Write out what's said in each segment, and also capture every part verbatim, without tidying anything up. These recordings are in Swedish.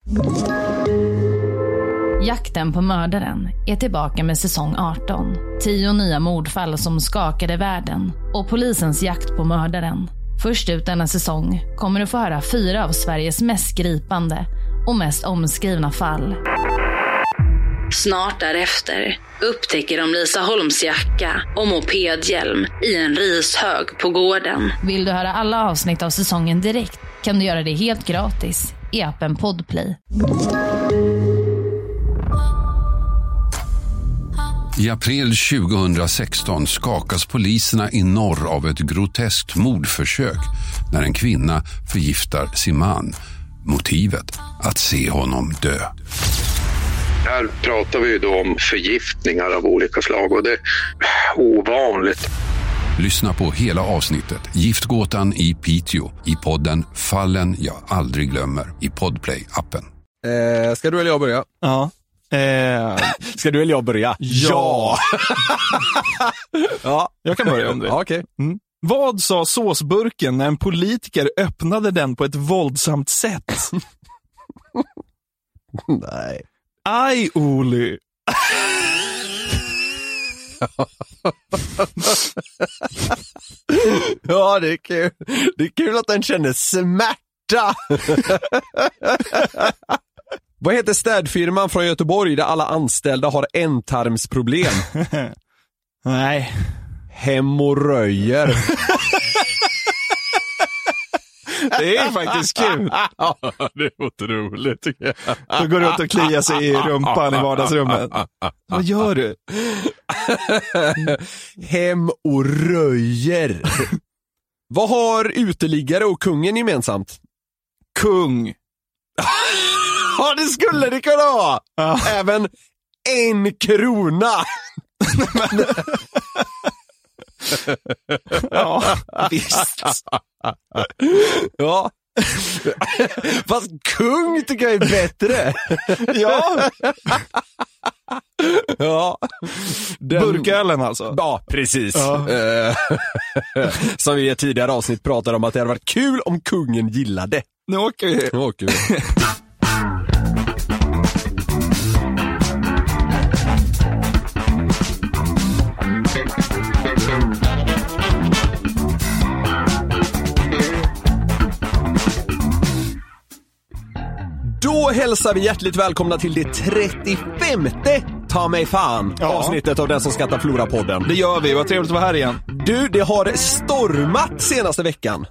Jakten på mördaren är tillbaka med säsong arton. Tio nya mordfall som skakade världen och polisens jakt på mördaren. Först ut denna säsong kommer du få höra fyra av Sveriges mest gripande och mest omskrivna fall. Snart därefter upptäcker de Lisa Holms jacka och mopedhjälm i en rishög på gården. Vill du höra alla avsnitt av säsongen direkt kan du göra det helt gratis i appen Podplay. I april tjugohundrasexton skakas poliserna i norr av ett groteskt mordförsök när en kvinna förgiftar sin man. Motivet att se honom dö. Här pratar vi ju då om förgiftningar av olika slag och det är ovanligt. Lyssna på hela avsnittet Giftgåtan i Piteå i podden Fallen jag aldrig glömmer i Podplay-appen. Eh, ska du eller jag börja? Ja. Eh, ska du eller jag börja? Ja! Ja. Jag kan börja om du vill. Ja, okej. Mm. Vad sa såsburken när en politiker öppnade den på ett våldsamt sätt? Nej. Aj, Oli. Ja, det är kul. Det är kul att den känner smärta. Vad heter städfirman från Göteborg där alla anställda har ändtarmsproblem? Nej. Hemorröjer. Det är faktiskt kul. Ja, det är otroligt tycker jag. Då går du ut och kliar sig i rumpan i vardagsrummet. Vad gör du? Hemorröjer. Vad har uteliggare och kungen gemensamt? Kung. Ja, det skulle det kunna vara. Ja. Även en krona. Ja, visst. Ja. Fast kung tycker jag är bättre. Ja. Ja. Den... Burkölen alltså. Ja, precis. Ja. Som vi i ett tidigare avsnitt pratade om att det hade varit kul om kungen gillade. Nu åker vi. Nu åker vi. Då hälsar vi hjärtligt välkomna till det trettiofemte Ta mig fan ja. avsnittet av Den som skattar Flora-podden. Det gör vi, vad trevligt att vara här igen. Du, det har stormat senaste veckan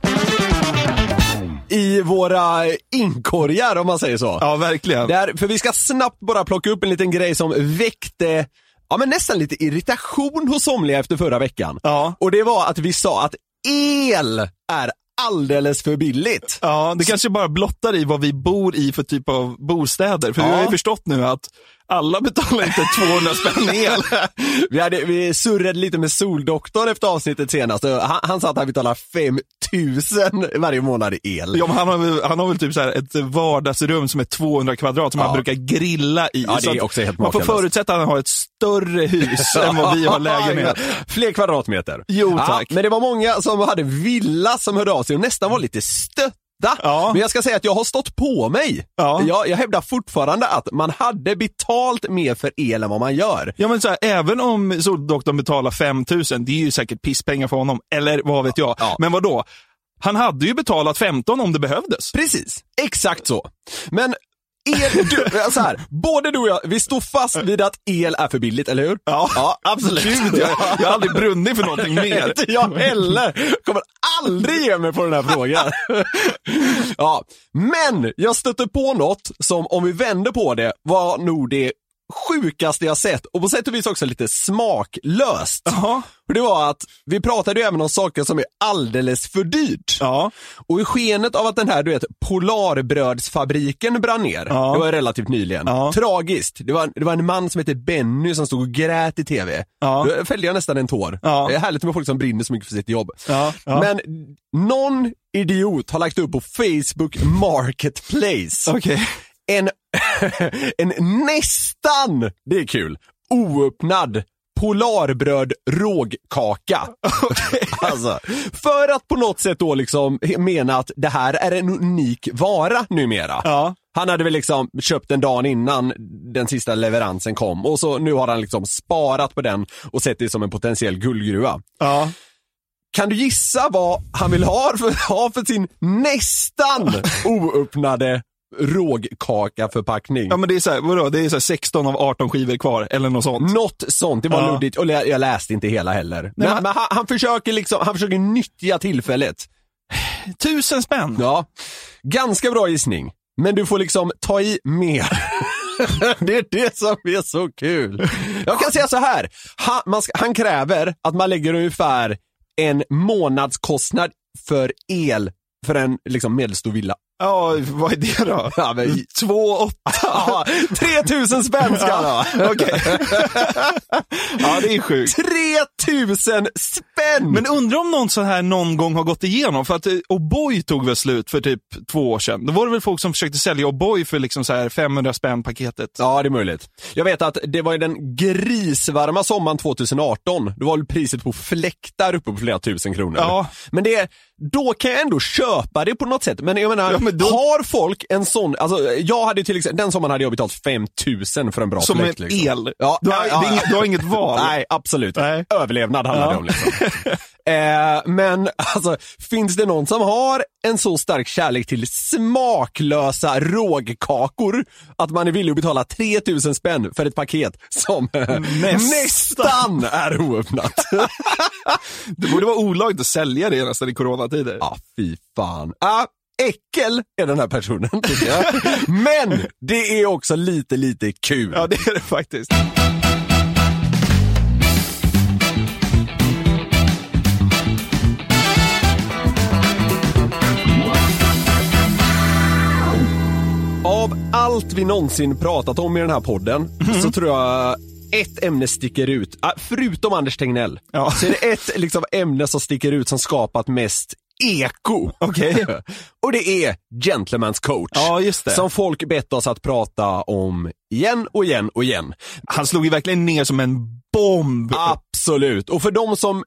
i våra inkorgar om man säger så. Ja, verkligen. Där, för vi ska snabbt bara plocka upp en liten grej som väckte ja, men nästan lite irritation hos somliga efter förra veckan. Ja. Och det var att vi sa att el är alldeles för billigt. Ja, det kanske bara blottar i vad vi bor i för typ av bostäder. För ja. vi har ju förstått nu att alla betalar inte tvåhundra spänn el. vi, hade, vi surrade lite med Soldoktorn efter avsnittet senast. Han, han sa att han betalar fem tusen varje månad i el. Ja, men han, har väl, han har väl typ så här ett vardagsrum som är tvåhundra kvadrat som ja. han brukar grilla i. Ja, det så är också helt man får förutsätta att han har ett större hus än vad vi har lägenhet. Fler kvadratmeter. Jo, tack. Ja, men det var många som hade villa som hörde av sig och nästan var lite stött. Ja. Men jag ska säga att jag har stått på mig. Ja. Jag, jag hävdar fortfarande att man hade betalt mer för el än vad man gör. Ja, men så här, även om Soldoktorn betalar fem tusen, det är ju säkert pisspengar för honom. Eller vad vet jag. Ja. Men vad då? Han hade ju betalat femton om det behövdes. Precis, exakt så. Men el, du, så här, både du och jag, vi står fast vid att el är för billigt, eller hur? Ja, ja absolut. Gud, jag, jag har aldrig brunnit för någonting mer. Inte jag heller. Kommer aldrig ge mig på den här frågan. Ja, men jag stötte på något som, om vi vänder på det, var nog det sjukaste jag sett och på sätt och vis också lite smaklöst. Uh-huh. Det var att vi pratade ju även om saker som är alldeles för dyrt. Ja. Och i skenet av att den här, du vet, Polarbrödsfabriken brann ner. Ja. Det var relativt nyligen. Ja. Tragiskt. Det var, det var en man som heter Benny som stod och grät i tv. Ja. Då fällde jag nästan en tår. Ja. Det är härligt med folk som brinner så mycket för sitt jobb. Ja. Ja. Men någon idiot har lagt upp på Facebook Marketplace. Okej. Okay. En, en nästan, det är kul, oöppnad Polarbröd rågkaka. Okay. Alltså, för att på något sätt då liksom mena att det här är en unik vara numera. Ja. Han hade väl liksom köpt en dag innan den sista leveransen kom och så nu har han liksom sparat på den och sett det som en potentiell guldgruva. Ja. Kan du gissa vad han vill ha för, ha för sin nästan oöppnade rågkakaförpackning? Ja, men det är så här, vadå? Det är så här sexton av arton skivor kvar eller något sånt. Något sånt, det var ja. luddigt och jag läste inte hela heller. Nej, men, men, men han, han försöker liksom, han försöker nyttja tillfället. Tusen spänn. Ja, ganska bra gissning. Men du får liksom ta i mer. Det är det som är så kul. Jag kan säga så här. Han, man ska, han kräver att man lägger ungefär en månadskostnad för el för en liksom medelstor villa. Ja, vad är det då? Ja, men... Två åtta. tre tusen spänn ska han ha. Okej. Ja, det är sjukt. tre tusen spänn! Men undrar om någon så här någon gång har gått igenom. För att O'boy tog väl slut för typ två år sedan. Då var det väl folk som försökte sälja O'boy för liksom så här femhundra spänn paketet. Ja, det är möjligt. Jag vet att det var i den grisvarma sommaren tjugoarton. Då var väl priset på fläktar uppe på flera tusen kronor. Ja. Men det, då kan jag ändå köpa det på något sätt. Men jag menar, ja, men då... har folk en sån... Alltså, jag hade till exempel, den sommaren hade jag betalat fem tusen för en bra som fläkt. Som en liksom. el. Ja, du, har, ja, ja. Inget, du har inget val. Nej, absolut. Nej. Överlevnad handlar det ja. om. Liksom. eh, men alltså, finns det någon som har en så stark kärlek till smaklösa rågkakor att man är villig att betala tre tusen spänn för ett paket som nästan, nästan är oöppnat? Det borde vara olagligt att sälja det nästan i coronatider. Ja, fy fan. Ah, äckel är den här personen, tycker jag. Men det är också lite, lite kul. Ja, det är det faktiskt. Av allt vi någonsin pratat om i den här podden mm. så tror jag ett ämne sticker ut. Ah, förutom Anders Tegnell. Ja. Så är det ett liksom, ämne som sticker ut som skapat mest eko. Okej. Okay. Och det är Gentleman's coach. Ja, just det. Som folk bett oss att prata om igen och igen och igen. Han slog ju verkligen ner som en bomb. Absolut. Och för de som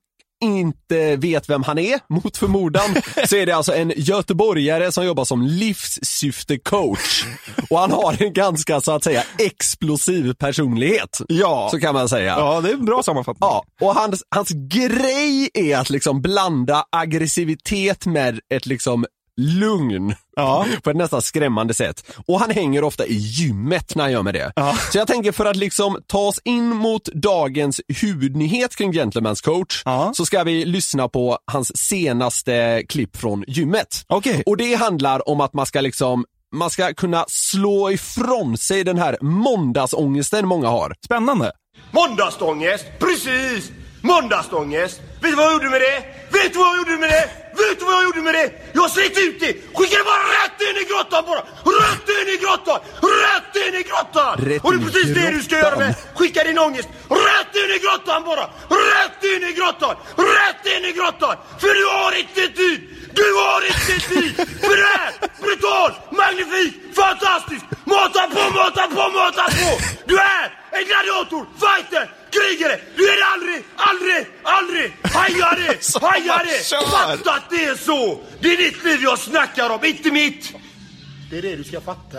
inte vet vem han är, mot förmodan, så är det alltså en göteborgare som jobbar som livssyftecoach. Och han har en ganska, så att säga, explosiv personlighet. Ja. Så kan man säga. Ja, det är en bra sammanfattning. Ja, och hans, hans grej är att liksom blanda aggressivitet med ett liksom lugn. Ja. På ett nästan skrämmande sätt. Och han hänger ofta i gymmet när han gör med det. Ja. Så jag tänker, för att liksom ta oss in mot dagens huvudnyhet kring Gentleman's coach, ja. så ska vi lyssna på hans senaste klipp från gymmet. Okay. Och det handlar om att man ska liksom man ska kunna slå ifrån sig den här måndagsångesten många har. Spännande. Måndagsångest, precis! Måndagsångest. Vet du vad jag gjorde med det? Vet du vad jag gjorde med det? Vet du vad jag gjorde med det? Jag slet ut det! Skickade bara rätt in i grottan bara! Rätt in i grottan! Rätt in i grottan! Rätt och det är precis grottan. det du ska göra med. Skicka din ångest rätt in i grottan bara! Rätt in i grottan! Rätt in i grottan! För du har inte tid! Du har inte tid! För det här! Brutal! Magnifik! Fantastisk! Mata på, mata på, mata på! Du är en gladiator! Fighter! Krigare! Du är det aldrig! Aldrig! Aldrig! Haja det! Haja det! Fatta att det är så! Det är ditt liv jag snackar om, inte mitt! Det är det du ska fatta.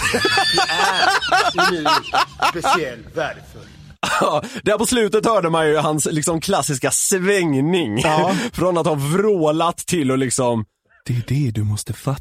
Det är unik, speciell, värdefull. Ja, där på slutet hörde man ju hans liksom klassiska svängning. Ja. Från att ha vrålat till och liksom... Det är det du måste fatta.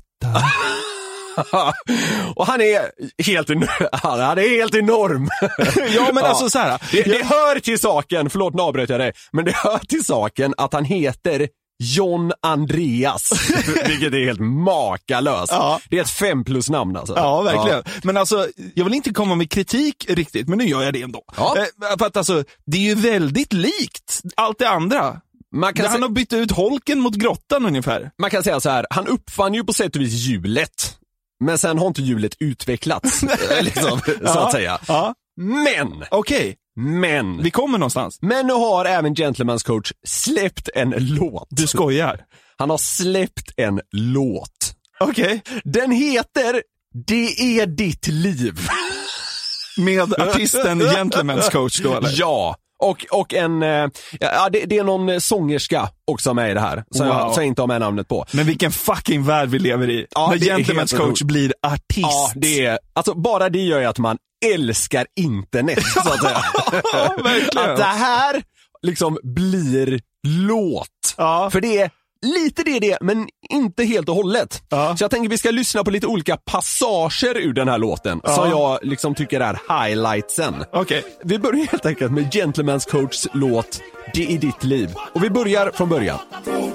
Och han är helt han är helt enorm. Ja, men ja. alltså så här. Det, det hör till saken, förlåt nu avbröt jag dig, men det hör till saken att han heter John Andreas, vilket är helt makalöst. Ja. Det är ett fem plus namn alltså. Ja, verkligen. Ja. Men alltså, jag vill inte komma med kritik riktigt, men nu gör jag det ändå. Ja. Eh, för att alltså, det är ju väldigt likt allt det andra. Man kan han se- har bytt ut holken mot grottan ungefär. Man kan säga så här, han uppfann ju på sätt och vis hjulet. Men sen har inte hjulet utvecklats, liksom, ja, så att säga. Ja. Men, okej. Okay. Men. Vi kommer någonstans. Men nu har även Gentleman's coach släppt en låt. Du skojar. Han har släppt en låt. Okej. Okay. Den heter Det är ditt liv. Med artisten Gentleman's coach då eller? Ja. Och, och en, ja det, det är någon sångerska också med i det här. Som wow. jag, så jag inte har med namnet på. Men vilken fucking värld vi lever i. Ja, när Gentleman's Coach blir artist. Ja, det är, alltså bara det gör ju att man älskar internet, så att säga. Ja, verkligen. Att det här liksom blir låt. Ja. För det är lite det det, men inte helt och hållet. Ja. Så jag tänker vi ska lyssna på lite olika passager ur den här låten. Ja. Som jag liksom tycker är highlightsen. Okay. Vi börjar helt enkelt med Gentleman's Coachs låt Det är ditt liv. Och vi börjar från början. Det är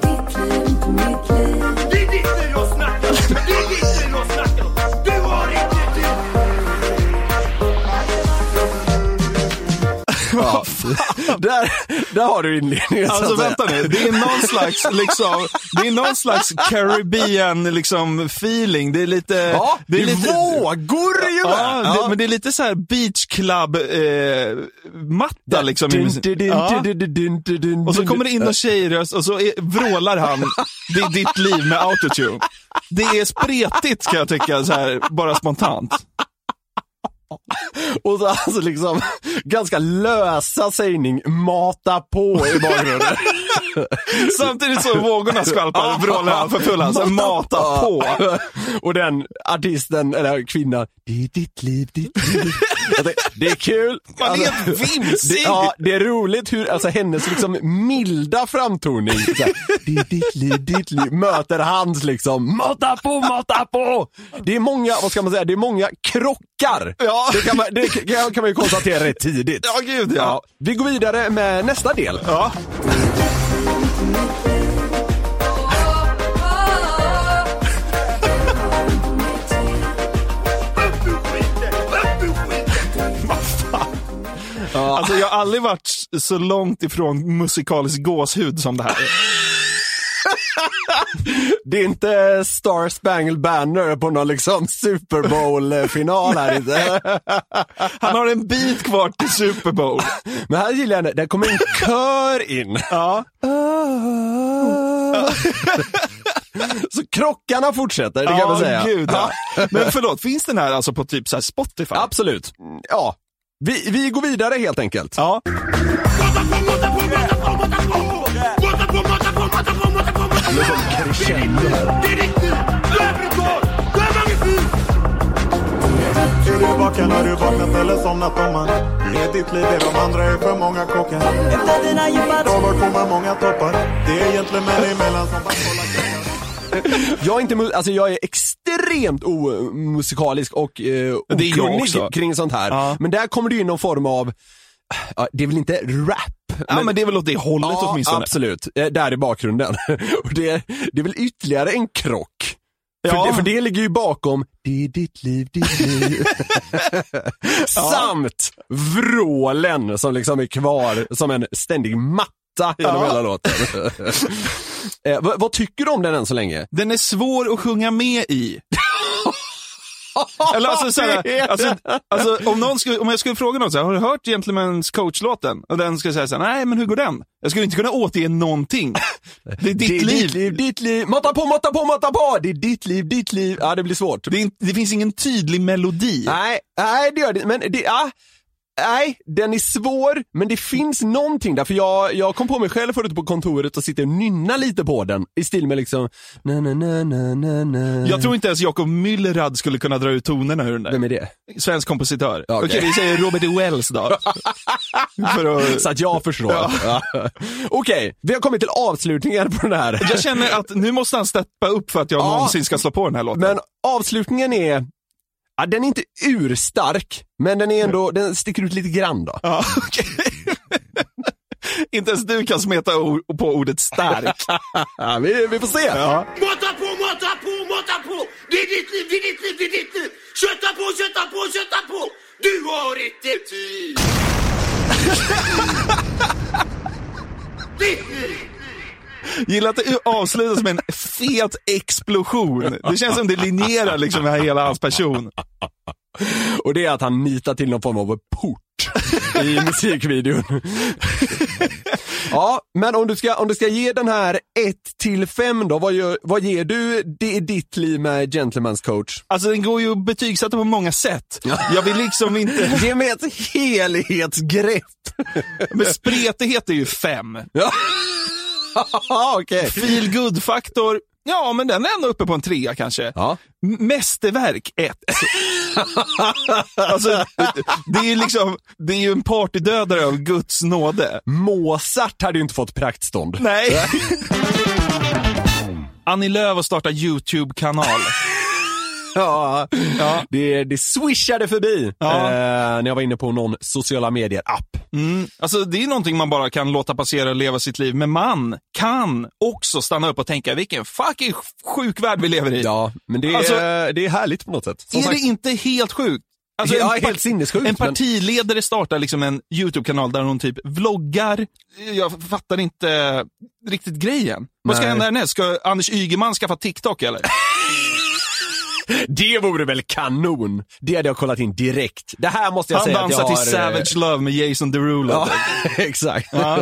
ditt liv jag snackar om. Det är ditt liv jag snackar om. Du har inte tid. Ja. där, där har du inledningen. Alltså vänta nu, det är någon slags liksom, det är någon slags Caribbean liksom feeling. Det är lite ja, det är lite vågor ju. Ja, ja. Det, men det är lite så här beach club eh, matta liksom. Dun, dun, dun, ja. dun, dun, dun, dun, dun, och så kommer det in någon tjejröst och så är, vrålar han det är ditt liv med autotune. Det är spretigt kan jag tycka så här bara spontant. Och så alltså liksom ganska lösa sägning mata på i bakgrunden. Samtidigt så vågorna skvalpar och vrålar han för full alltså mata på. Och den artisten eller kvinnan, det är ditt liv, ditt liv. Alltså, det är kul. Man är helt vimsig. Det, ja, det är roligt hur alltså hennes liksom milda framtoning. Så här, det är ditt liv, ditt liv möter hans liksom mata på, mata på. Det är många, vad ska man säga, det är många krockar. Ja. Det kan man, det kan, kan man ju konstatera rätt tidigt. Ja, gud, ja. Ja. Vi går vidare med nästa del. Ja. Ja. Alltså jag har aldrig varit så långt ifrån musikalisk gåshud som det här är. Det är inte Star Spangled Banner på någon liksom Super Bowl-final här inte. Han har en bit kvar till Super Bowl. Men här gillar jag det, där kommer en kör in. Ja. Så krockarna fortsätter, det kan ja, man säga. Gud, ja. Men förlåt, finns den här alltså på typ så här Spotify? Absolut, ja. Vi, vi går vidare helt enkelt. Ja. Är du vaken, har du vaknat eller somnat om man? Är ditt liv, är de andra är för många kockar. Dagar kommer många toppar. Det är egentligen med dig emellan som bara Jag är inte, alltså jag är extremt omusikalisk och eh, okunnig kring sånt här. Ja. Men där kommer det in någon form av, ja, det är väl inte rap. Ja, men, men det är väl åt det hållet ja, åtminstone. Absolut, där i bakgrunden. Och det, det är väl ytterligare en krock. För, ja. det, för det ligger ju bakom det är ditt liv, ditt liv. Samt vrålen som liksom är kvar som en ständig matta genom ja. hela låten. eh, vad, vad tycker du om den än så länge? Den är svår att sjunga med i. Eller alltså, såhär, alltså, alltså om, någon skulle, om jag skulle fråga någon så här, har du hört Gentleman's Coach-låten? Och den skulle säga såhär, nej men hur går den? Jag skulle inte kunna återge någonting. Det är ditt det är liv. Ditt liv, ditt liv. Mata på, mata på, mata på. Det är ditt liv, ditt liv. Ja, det blir svårt. Det, är, det finns ingen tydlig melodi. Nej, nej det gör det. Men det, ja, nej, den är svår, men det finns någonting där. För jag, jag kom på mig själv förut på kontoret och sitter och nynna lite på den. I stil med liksom na, na, na, na, na, na. Jag tror inte ens Jakob Müllerad skulle kunna dra ut tonerna ur den där. Vem är det? Svensk kompositör. Okej, okay. okay, vi säger Robert Wells då. För att... Så att jag förstår. Ja. Ja. Okej, okay, vi har kommit till avslutningen på den här. Jag känner att nu måste han steppa upp för att jag ja, någonsin ska slå på den här låten. Men avslutningen är... Ja, den är inte urstark, men den är ändå, den sticker ut lite grann då. Ja, okej. Inte ens du kan smeta o- på ordet stark. Ja, vi, vi får se. Ja. Mata på, mata på, mata på. Det är ditt liv, det är ditt liv, det är ditt liv. Kötta på, kötta på, kötta på. Du har inte tid. Ditt liv. Gillar att det avslutas med en fet explosion. Det känns som det linjerar liksom med hela hans person. Och det är att han nitar till någon form av port i musikvideon. Ja, men om du ska, om du ska ge den här ett till fem då, vad, gör, vad ger du det är ditt liv med Gentleman's Coach? Alltså den går ju att betygsätta på många sätt. Jag vill liksom inte... Ge mig ett helhetsgrepp. Men spretighet är ju fem. Ja. Okej. Okay. Feel good-faktor, ja men den är ändå uppe på en trea kanske. Ja. Mästerverk, ett. Alltså, det är ju liksom, det är ju en partydödare av Guds nåde. Mozart hade ju inte fått praktstånd. Nej. Annie Lööf har startat YouTube-kanal. Ja, ja. Det, det swishade förbi ja. eh, när jag var inne på någon sociala medier-app. Mm. Alltså det är någonting man bara kan låta passera och leva sitt liv. Men man kan också stanna upp och tänka vilken fucking sjuk värld vi lever i. Ja, men det är, alltså, det är härligt på något sätt. Som är sagt, det inte helt sjukt? Alltså ja, en, helt sinnessjukt. En partiledare men... startar liksom en YouTube-kanal där hon typ vloggar. Jag fattar inte riktigt grejen. Vad ska hända härnäst? Ska Anders Ygeman skaffa TikTok eller? Det vore väl kanon. Det hade jag kollat in direkt. Det här måste jag Han säga att jag har... Han dansar till Savage Love med Jason Derulo. Ja, exakt. Ja.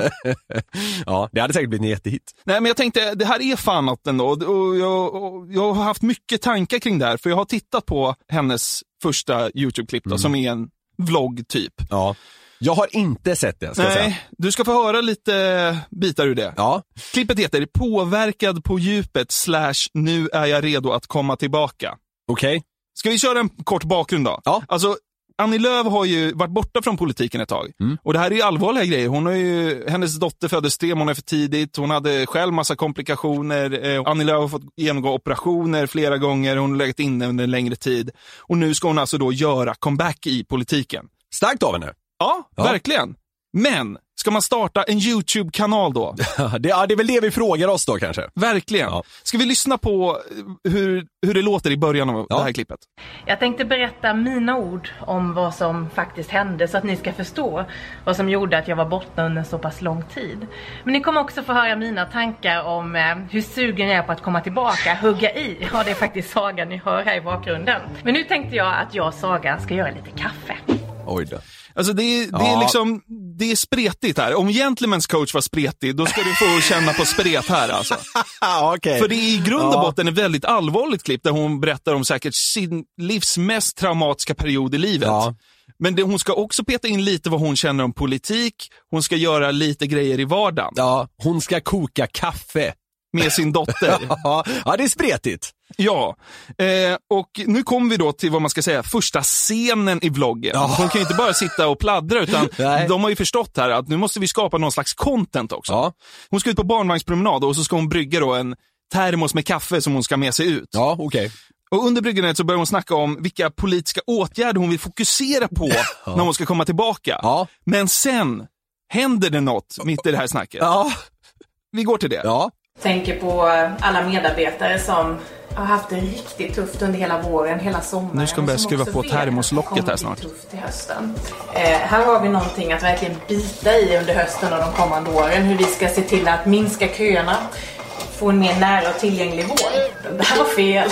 Ja, det hade säkert blivit en jättehit. Nej, men jag tänkte, det här är fan något ändå. Och jag, och jag har haft mycket tankar kring det här. För jag har tittat på hennes första YouTube-klipp då, mm. som är en vlogg typ. Ja. Jag har inte sett det, ska Nej, jag säga. Du ska få höra lite bitar ur det. Ja. Klippet heter Påverkad på djupet slash nu är jag redo att komma tillbaka. Okej. Okay. Ska vi köra en kort bakgrund då? Ja. Alltså, Annie Lööf har ju varit borta från politiken ett tag. Mm. Och det här är ju allvarliga grejer. Hon har ju, hennes dotter föddes tre månader för tidigt. Hon hade själv massa komplikationer. Eh, Annie Lööf har fått genomgå operationer flera gånger. Hon har legat inne under en längre tid. Och nu ska hon alltså då göra comeback i politiken. Starkt av henne. Ja, ja, verkligen. Men ska man starta en YouTube-kanal då? det, ja, det är väl det vi frågar oss då kanske. Verkligen. Ja. Ska vi lyssna på hur, hur det låter i början av ja. det här klippet? Jag tänkte berätta mina ord om vad som faktiskt hände så att ni ska förstå vad som gjorde att jag var borta under så pass lång tid. Men ni kommer också få höra mina tankar om eh, hur sugen jag är på att komma tillbaka, hugga i. Ja, det är faktiskt Saga ni hör här i bakgrunden. Men nu tänkte jag att jag och Saga ska göra lite kaffe. Oj då. Alltså det är, det är ja. liksom, det är spretigt här. Om Gentleman's coach var spretig, då ska du få känna på spret här alltså. Okay. För det är i grund och botten ett väldigt allvarligt klipp där hon berättar om säkert sin livs mest traumatiska period i livet. Ja. Men det, hon ska också peta in lite vad hon känner om politik. Hon ska göra lite grejer i vardagen. Ja, hon ska koka kaffe. Med sin dotter. Ja, det är spretigt. Ja, eh, och nu kommer vi då till vad man ska säga, första scenen i vloggen. Ja. Hon kan ju inte bara sitta och pladdra utan Nej. de har ju förstått här att nu måste vi skapa någon slags content också. Ja. Hon ska ut på barnvagnspromenad och så ska hon brygga då en termos med kaffe som hon ska med sig ut. Ja, okej. Okay. Och under bryggandet så börjar hon snacka om vilka politiska åtgärder hon vill fokusera på ja. när hon ska komma tillbaka. Ja. Men sen händer det något mitt i det här snacket. Ja. Vi går till det. Ja. Tänker på alla medarbetare som har haft det riktigt tufft under hela våren, hela sommaren. Nu ska man börja skruva på termoslocket här snart. Tufft till hösten. Eh, här har vi någonting att verkligen bita i under hösten och de kommande åren. Hur vi ska se till att minska köerna, få en mer nära och tillgänglig vård. Det här var fel.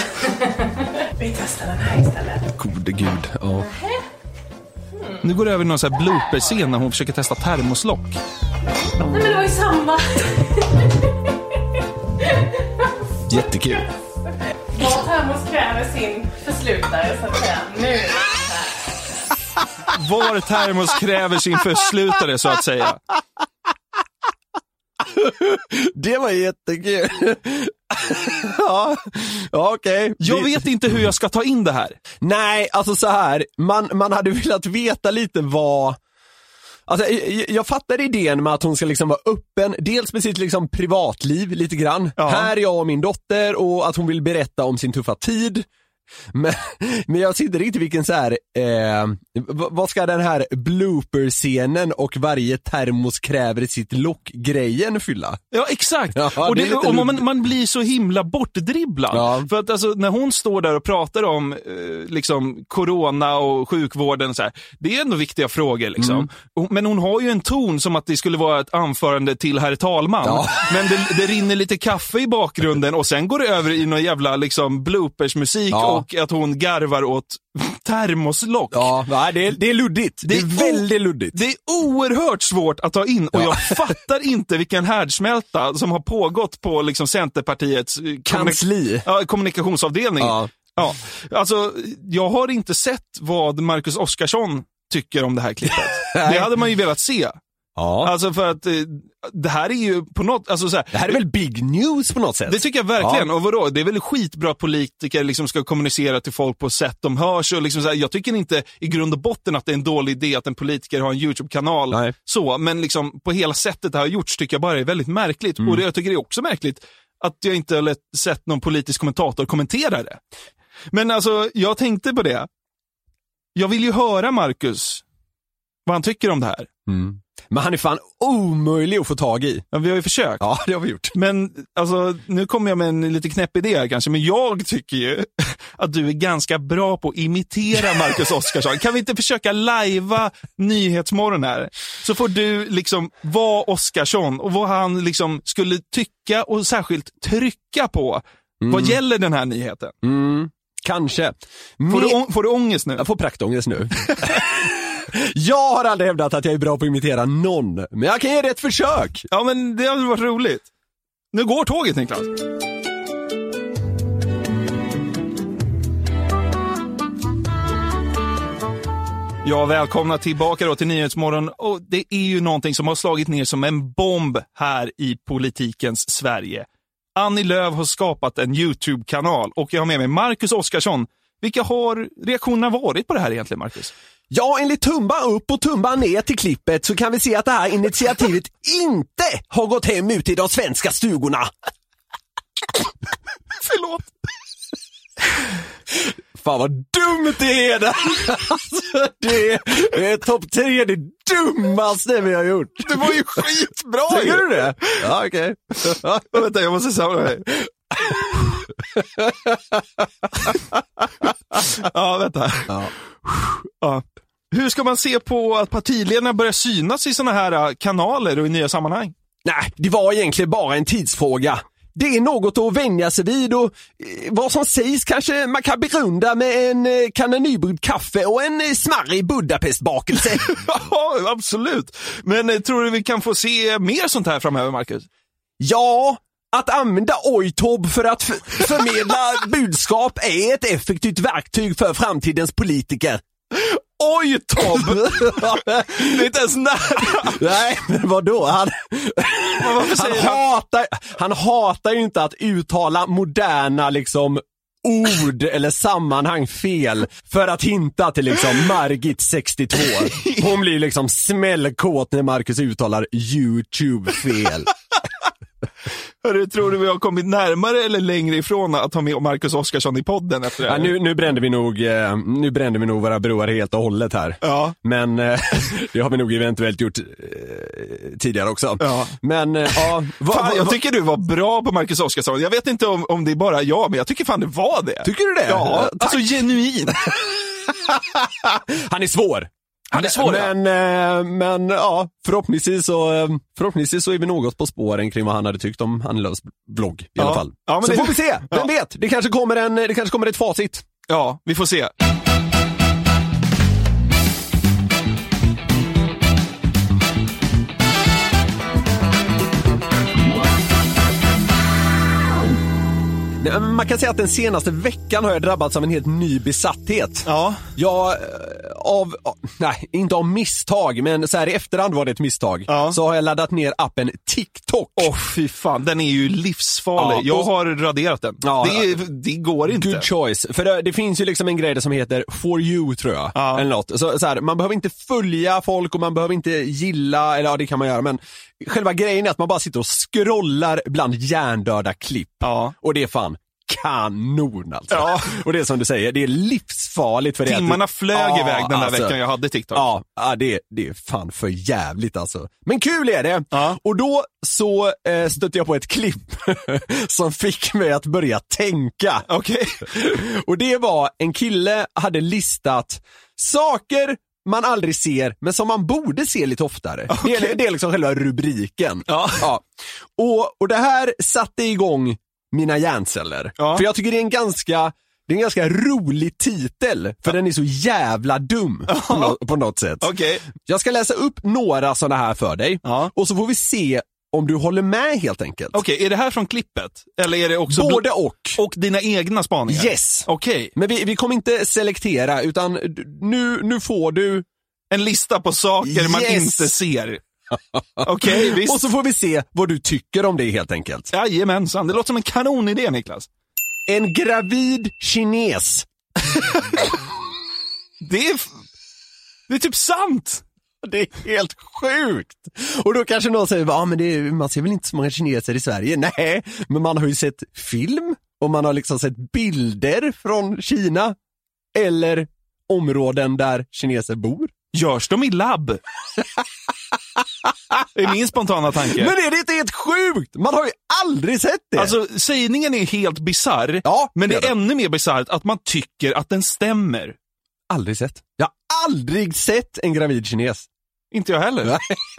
Vi testar den här istället. Gode gud, ja. Mm. Nu går det över någon sån här blooper-scen när hon försöker testa termoslock. Nej men det var ju samma. Jättekul. Var termos kräver sin förslutare så att säga. Nu. Var termos kräver sin förslutare så att säga. Det var jättekul. Ja, okej. Okay. Jag vet inte hur jag ska ta in det här. Nej, alltså så här. Man, man hade velat veta lite vad... Alltså, jag, jag fattar idén med att hon ska liksom vara öppen, dels med sitt liksom privatliv lite grann. Ja. Här är jag och min dotter och att hon vill berätta om sin tuffa tid. Men, men jag sitter inte vilken så här eh, vad ska den här blooper-scenen och varje termos kräver sitt lock-grejen fylla? Ja, exakt. Ja, och det, och man, man blir så himla bortdribblad. Ja. För att alltså, när hon står där och pratar om eh, liksom corona och sjukvården och så här, det är ändå viktiga frågor liksom. Mm. Men hon har ju en ton som att det skulle vara ett anförande till herr talman. Ja. Men det, det rinner lite kaffe i bakgrunden och sen går det över i någon jävla liksom bloopers-musik. Ja. Och att hon garvar åt termoslock. Ja, det är, det är luddigt. Det är, det är väldigt luddigt. Det är oerhört svårt att ta in och ja. jag fattar inte vilken härdsmälta som har pågått på liksom Centerpartiets kansli. Ja, kommunikationsavdelning. Ja. Ja, alltså jag har inte sett vad Marcus Oskarsson tycker om det här klippet. Det hade man ju velat se. Ja. Alltså för att eh, det här är ju på något, alltså så här, det här är väl big news på något sätt? Det tycker jag verkligen. Ja. Och vadå? Det är väl skitbra att politiker liksom ska kommunicera till folk på sätt de hörs. Och liksom så här, jag tycker inte i grund och botten att det är en dålig idé att en politiker har en YouTube-kanal. Nej. Så, men liksom på hela sättet det har gjorts tycker jag bara är väldigt märkligt. Mm. Och det, jag tycker det är också märkligt att jag inte har sett någon politisk kommentator kommentera det. Men alltså, jag tänkte på det. Jag vill ju höra Marcus vad han tycker om det här. Mm. Men han är fan omöjlig att få tag i. Ja, vi har ju försökt. Ja, det har vi gjort. Men alltså, nu kommer jag med en lite knäpp idé här kanske. Men jag tycker ju att du är ganska bra på att imitera Marcus Oskarsson. Kan vi inte försöka lajva Nyhetsmorgon här? Så får du liksom vara Oskarsson och vad han liksom skulle tycka och särskilt trycka på mm. vad gäller den här nyheten. Mm. Kanske. Får, Men... du, å- får du ångest nu? Jag får praktångest nu. Jag har aldrig hävdat att jag är bra på att imitera någon. Men jag kan ge det ett försök. Ja, men det har varit roligt. Nu går tåget, Niklas. Ja, välkomna tillbaka då till Nyhetsmorgon. Och det är ju någonting som har slagit ner som en bomb här i politikens Sverige. Annie Lööf har skapat en YouTube-kanal och jag har med mig Marcus Oskarsson. Vilka har reaktionerna varit på det här egentligen, Marcus? Ja, enligt tumba upp och tumba ner till klippet så kan vi se att det här initiativet inte har gått hem ut i de svenska stugorna. Förlåt. Fan vad dumt det är det. Alltså, det är topp tre det dummaste vi har gjort. Det var ju skitbra. Tycker du det? Ja, okej. Okay. Vänta, jag måste samla mig. Ja, vänta. Ja. Ja. Hur ska man se på att partiledarna börjar synas i såna här kanaler och i nya sammanhang? Nej, det var egentligen bara en tidsfråga. Det är något att vänja sig vid och eh, vad som sägs kanske man kan begrunda med en eh, kanna nybryggd kaffe och en eh, smarrig Budapestbakelse. Ja, absolut. Men eh, tror du vi kan få se mer sånt här framöver, Marcus? Ja, att använda Oitob för att f- förmedla budskap är ett effektivt verktyg för framtidens politiker. Oj, Tob! Det är inte ens nära. Nej, men vadå? Han, han, hatar, han hatar ju inte att uttala moderna liksom ord eller sammanhang fel för att hinta till liksom Margit sextiotvå. Hon blir liksom smällkåt när Marcus uttalar YouTube fel. Hörru, tror du vi har kommit närmare eller längre ifrån att ha med Marcus Oskarsson i podden efter det här? Ja, nu, nu brände vi nog eh, nu brände vi nog våra broar helt och hållet här. Ja. Men eh, det har vi nog eventuellt gjort eh, tidigare också. Ja. Men eh, ja, va, fan, va, jag va, tycker du var bra på Marcus Oskarsson. Jag vet inte om, om det är bara jag, men jag tycker fan det var det. Tycker du det? Ja, Tack. alltså genuin. Han är svår. Han är svår, men, ja. eh, men ja, förhoppningsvis så, förhoppningsvis så är vi något på spåren kring vad han hade tyckt om Annie Lööfs blogg i ja. alla fall. Ja, så det... får vi se, vem ja. vet? Det kanske kommer en, det kanske kommer ett facit. Ja, vi får se. Man kan säga att den senaste veckan har jag drabbats av en helt ny besatthet. Ja. Jag, av, nej, inte av misstag, men så här i efterhand var det ett misstag. Ja. Så har jag laddat ner appen TikTok. Åh oh, fy fan, den är ju livsfarlig. Ja, jag har raderat den. Ja, det, det går inte. Good choice. För det, det finns ju liksom en grej som heter For You, tror jag. Ja. Eller något. Så, så här, man behöver inte följa folk och man behöver inte gilla, eller ja, det kan man göra, men själva grejen är att man bara sitter och scrollar bland hjärndöda klipp. Ja. Och det är fan kanon alltså. Ja. Och det är som du säger, det är livsfarligt för det. Timmarna flög ja, iväg den där alltså, veckan jag hade TikTok. Ja, ja det, det är fan för jävligt alltså. Men kul är det. Ja. Och då så eh, stötte jag på ett klipp som fick mig att börja tänka. Okej. Och det var en kille hade listat saker man aldrig ser, men som man borde se lite oftare. Okay. Det, är, det är liksom själva rubriken. Ja. Ja. Och, och det här satte igång mina hjärnceller. Ja. För jag tycker det är en ganska det är en ganska rolig titel, för ja. den är så jävla dum ja. på, något, på något sätt. Okay. Jag ska läsa upp några sådana här för dig, ja. och så får vi se om du håller med helt enkelt. Okej, okay, är det här från klippet? Eller är det också både och. Och dina egna spaningar? Yes. Okej. Okay. Men vi, vi kommer inte selektera, utan nu, nu får du en lista på saker yes. man inte ser. Okej, okay, visst. Och så får vi se vad du tycker om det helt enkelt. Jajamensan, det låter som en kanonidé, Niklas. En gravid kines. det, är, det är typ sant. Det är helt sjukt. Och då kanske någon säger, ja men det är, man ser väl inte så många kineser i Sverige. Nej, men man har ju sett film och man har liksom sett bilder från Kina eller områden där kineser bor. Görs de i labb? Det är min spontana tanke. Men är det inte helt sjukt? Man har ju aldrig sett det. Alltså, sägningen är helt bizarr. Ja, men det är det. ännu mer bizarrt att man tycker att den stämmer. Aldrig sett. Jag har aldrig sett en gravid kines. Inte jag heller.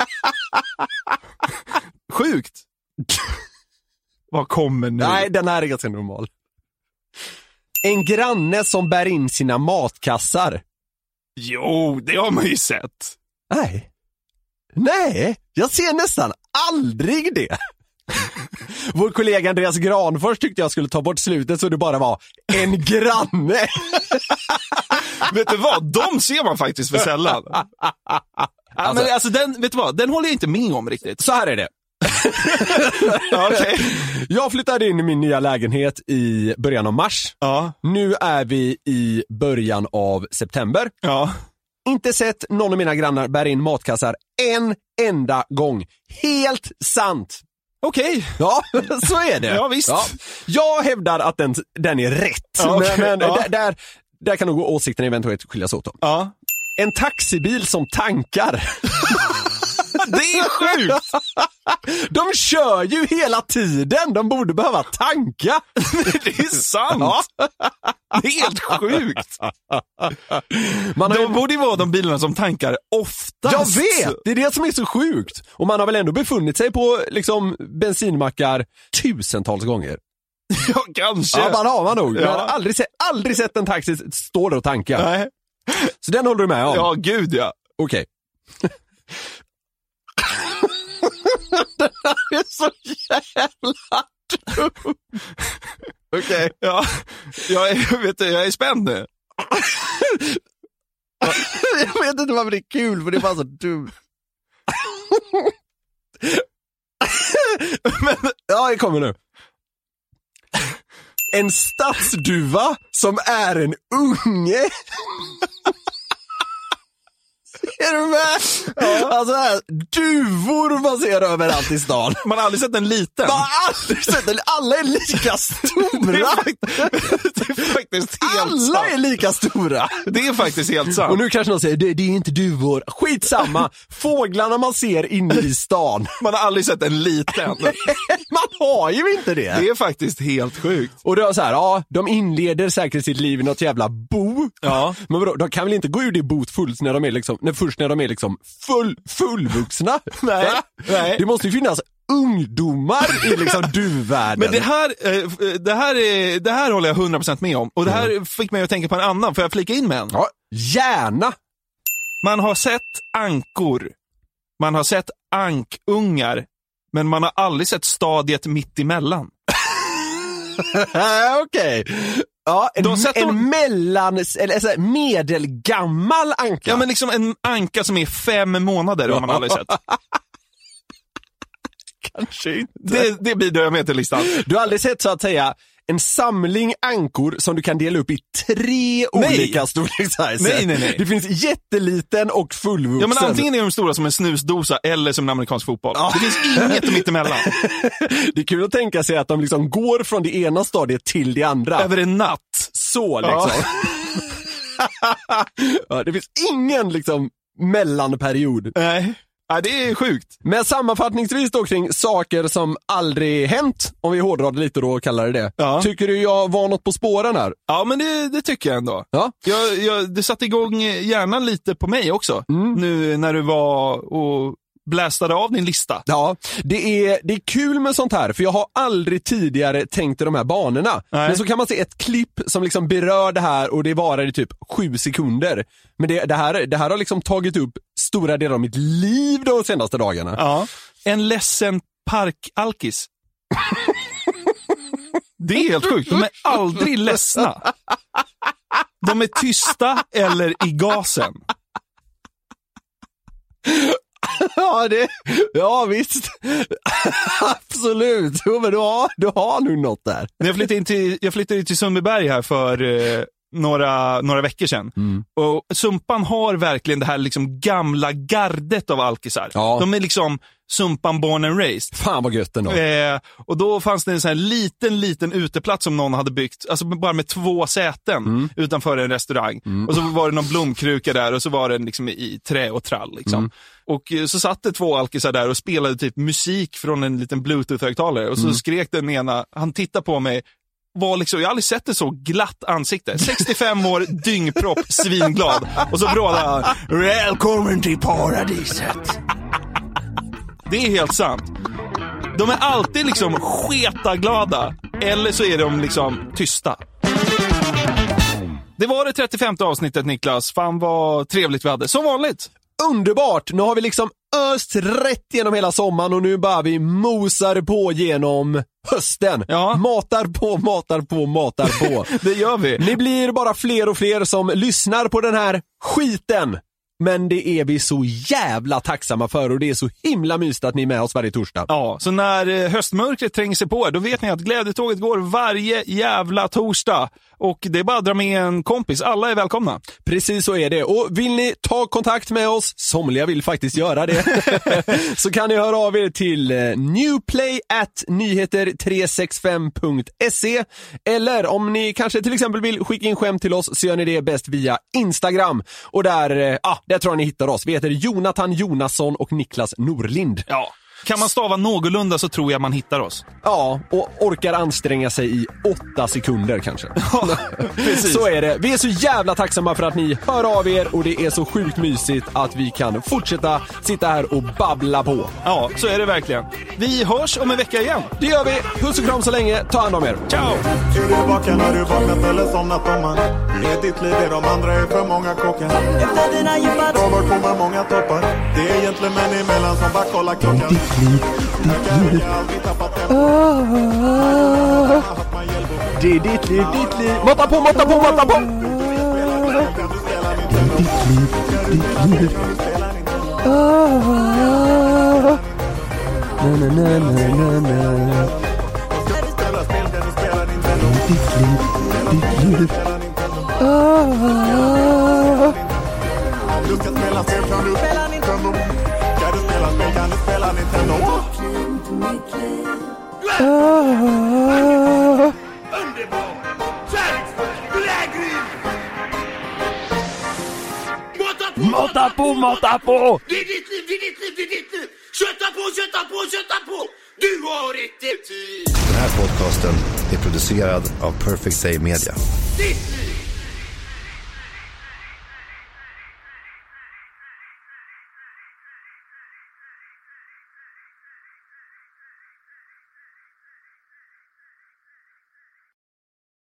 Sjukt. Vad kommer nu? Nej, den här är ganska normal. En granne som bär in sina matkassar. Jo, det har man ju sett. Nej. Nej, jag ser nästan aldrig det. Vår kollega Andreas Granfors tyckte jag skulle ta bort slutet så det bara var en granne. Vet du vad? De ser man faktiskt för sällan. Alltså, men alltså den, vet du vad? Den håller jag inte med om riktigt. Så här är det. Okay. Jag flyttade in i min nya lägenhet i början av mars. Ja. Nu är vi i början av september. Ja. Inte sett någon av mina grannar bära in matkassar en enda gång. Helt sant. Okej. Okay. Ja, så är det. Ja, visst. Ja. Jag hävdar att den, den är rätt. Ja, okay. Men, men ja. där, där, där kan nog åsikterna eventuellt skiljas åt. Ja. En taxibil som tankar. Det är sjukt. De kör ju hela tiden. De borde behöva tanka. Det är sant. Ja. Det är helt sjukt. Man har de ju... borde ju vara de bilarna som tankar oftast. Jag vet, det är det som är så sjukt. Och man har väl ändå befunnit sig på liksom bensinmackar tusentals gånger. Ja, kanske. Ja, man har man nog. Ja. Jag har aldrig sett, aldrig sett en taxi stå där och tanka. Nej. Så den håller du med om? Ja, gud ja. Okej. Okay. Det här är så jävla dumt. Okej. Okay. Ja, jag är, vet du, jag är spänd nu. Jag vet inte varför det är kul, för det är bara så dumt. Men, ja, det kommer nu. En stadsduva som är en unge. Är du med? Ja. Alltså här, duvor man ser överallt i stan. Man har aldrig sett en liten. Man har aldrig sett en, alla är lika stora. Det är, fakt- det är faktiskt helt alla sant. Alla är lika stora. Det är faktiskt helt sant. Och nu kanske någon säger, det, det är inte duvor. Skitsamma. Fåglarna man ser inne i stan. Man har aldrig sett en liten. Man har ju inte det. Det är faktiskt helt sjukt. Och det är så här, ja, de inleder säkert sitt liv i något jävla bo. Ja. Men vadå, de kan väl inte gå ur det bot fullt när de är liksom, när, först när de är liksom full, fullvuxna? Nej. Nej. Det måste ju finnas ungdomar i liksom duvvärlden. Men det här, det här, är, det här håller jag hundra procent med om. Och det här fick mig att tänka på en annan. Får jag flika in med en? Ja, gärna. Man har sett ankor. Man har sett ankungar. Men man har aldrig sett stadiet mitt emellan. Okej. Okay. Ja, en, en de... mellan, eller alltså, medelgammal anka. Ja, men liksom en anka som är fem månader har man aldrig sett. Kanske inte. Det, det bidrar jag med till listan. Du har aldrig sett så att säga en samling ankor som du kan dela upp i tre nej. olika storlekar. Nej, nej, nej. Det finns jätteliten och fullvuxen. Ja, men antingen är de stora som en snusdosa eller som en amerikansk fotboll. Ja. Det finns inget mittemellan. Det är kul att tänka sig att de liksom går från det ena stadiet till det andra. Över en natt. Så liksom. Ja. Ja, det finns ingen liksom mellanperiod. Nej. Ja, det är sjukt. Men sammanfattningsvis då kring saker som aldrig hänt, om vi hårdrar det lite då och kallar det det. Ja. Tycker du jag var något på spåren här? Ja, men det, det tycker jag ändå. Ja. Jag, jag, det satte igång hjärnan lite på mig också. Mm. Nu när du var och blästade av din lista. Ja, det är, det är kul med sånt här, för jag har aldrig tidigare tänkt i de här banorna. Nej. Men så kan man se ett klipp som liksom berör det här och det varar i typ sju sekunder. Men det, det, här, det här har liksom tagit upp stora delar av mitt liv de senaste dagarna. Ja. En ledsen parkalkis. Det är helt sjukt, de är aldrig ledsna. De är tysta eller i gasen. Ja, det, ja visst. Absolut. Jo, men du har, du har nu något där. Jag flyttade in till, jag flyttade till Sundbyberg här för eh, några, några veckor sedan. Mm. Och Sumpan har verkligen det här liksom gamla gardet av alkisar. Ja. De är liksom Sumpan born and raised. Fan vad gött ändå. Eh, och då fanns det en sån här liten, liten uteplats som någon hade byggt, alltså bara med två säten mm. utanför en restaurang. Mm. Och så var det någon blomkruka där och så var den liksom i trä och trall liksom. Mm. Och eh, så satt det två alkisar där och spelade typ musik från en liten bluetooth-högtalare. Och så mm. skrek den ena, han tittade på mig, var liksom, jag har aldrig sett ett så glatt ansikte. sextiofem år, dyngpropp, svinglad. Och så brådade han, välkommen till paradiset. Det är helt sant. De är alltid liksom sketaglada. Eller så är de liksom tysta. Det var det trettiofemte avsnittet, Niklas. Fan vad trevligt vi hade. Som vanligt. Underbart! Nu har vi liksom öst rätt genom hela sommaren och nu bara vi mosar på genom hösten. Ja. Matar på, matar på, matar på. Det gör vi. Ni blir bara fler och fler som lyssnar på den här skiten. Men det är vi så jävla tacksamma för och det är så himla mysigt att ni är med oss varje torsdag. Ja, så när höstmörkret tränger sig på, då vet ni att glädjetåget går varje jävla torsdag. Och det är bara att dra med en kompis. Alla är välkomna. Precis så är det. Och vill ni ta kontakt med oss, somliga vill faktiskt göra det, så kan ni höra av er till newplay at nyheter tre sex fem punkt se. Eller om ni kanske till exempel vill skicka in skämt till oss så gör ni det bäst via Instagram. Och där, ah, där tror jag ni hittar oss. Vi heter Jonathan Jonasson och Niklas Norlind. Ja. Kan man stava någorlunda så tror jag man hittar oss. Ja, och orkar anstränga sig i åtta sekunder kanske. Ja, precis. Så är det. Vi är så jävla tacksamma för att ni hör av er och det är så sjukt mysigt att vi kan fortsätta sitta här och babbla på. Ja, så är det verkligen. Vi hörs om en vecka igen. Det gör vi. Puss och kram så länge. Ta hand om er. Ciao! Är du vaken, har du vaknat eller somnat om man? Är ditt liv, är de andra är för många kockar. Efter dina djupa dagar kommer många toppar. Det är egentligen män emellan som bara kollar klockan. Det är ditt liv, ditt liv. Måtta på, måtta på, måtta på. Det är ditt liv, ditt liv. Na na na na na. Ditt liv, ditt liv. Du ska spela spel, kan du spela Nintendo? Kan du spela spel, kan du spela Nintendo? Underbar! Kärleksfull! Belägring! Måtta på, måtta på! Det är ditt liv, det är ditt liv, det är ditt liv! Kötta på, kötta på, kötta på! Du har inte tid! Den här podcasten är producerad av Perfect Day Media. Ditt liv!